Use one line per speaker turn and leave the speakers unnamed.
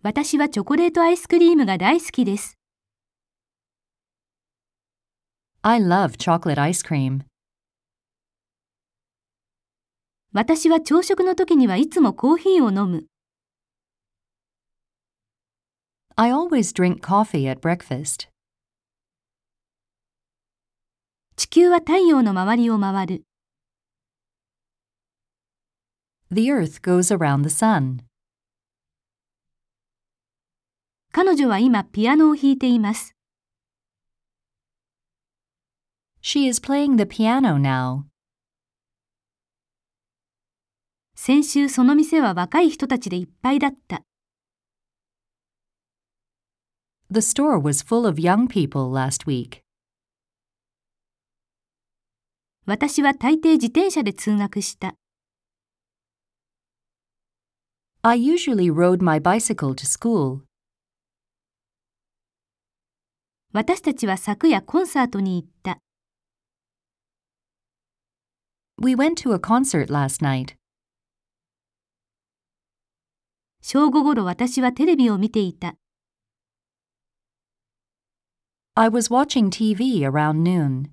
私はチョコレートアイスクリームが大好きです。
I love chocolate ice cream.
私は朝食の時にはいつもコーヒーを飲む。
I always drink coffee at breakfast.
地球は太陽の周りを回る。
The earth goes around the sun.
彼女は今ピアノを弾いています。
She is playing the piano now.
先週その店は若い人たちでいっぱいだった。
The store was full of young people last week.
私は大抵自転車で通学した。
I usually rode my bicycle to school.
私たちは昨夜コンサートに行った。
We went to a concert last night.
正午ごろ私はテレビを見ていた。
I was watching TV around noon.